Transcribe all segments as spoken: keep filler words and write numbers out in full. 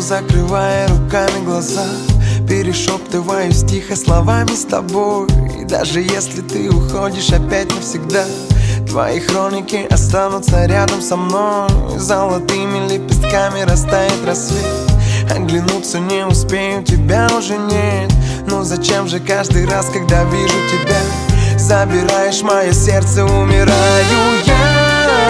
закрывая руками глаза, перешептываюсь тихо словами с тобой. И даже если ты уходишь опять навсегда, твои хроники останутся рядом со мной. Золотыми лепестками растает рассвет, оглянуться не успею, тебя уже нет. Но зачем же каждый раз, когда вижу тебя, забираешь мое сердце, умираю я.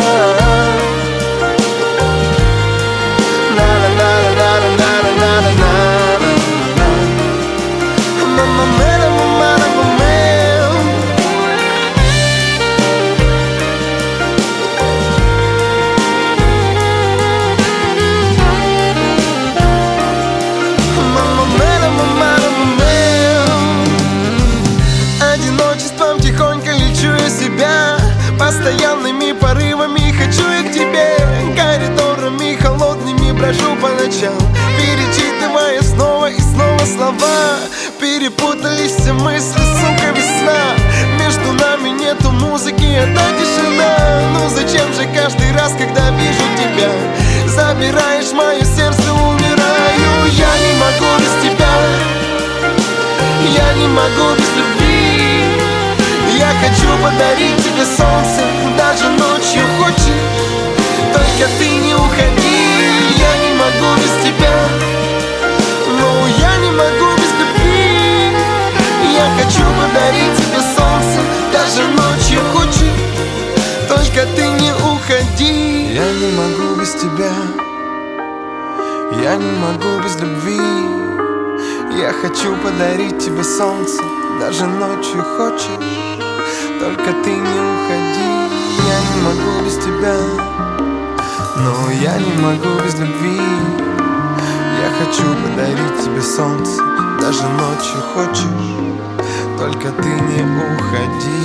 Одиночеством тихонько лечу я себя, постоянными порывами хочу я к тебе. Коридорами холодными брожу по ночам, перечитывая снова и снова слова. Перепутались все мысли, сука, весна. Между нами нету музыки, это тишина. Ну зачем же каждый раз, когда вижу тебя, забираешь мое сердце, умираю. Я не могу без тебя, я не могу без любви. Я хочу подарить тебе солнце, даже ночью хочешь, только ты не уходи. Я не могу без тебя, но я не могу без любви. Я хочу подарить тебе солнце, даже ночью хочешь, только ты не уходи. Я не могу без тебя, я не могу без любви. Я хочу подарить тебе солнце, даже ночью хочешь, только ты не уходи. Я не могу без тебя, но я не могу без любви. Я хочу подарить тебе солнце, даже ночью хочешь, только ты не уходи.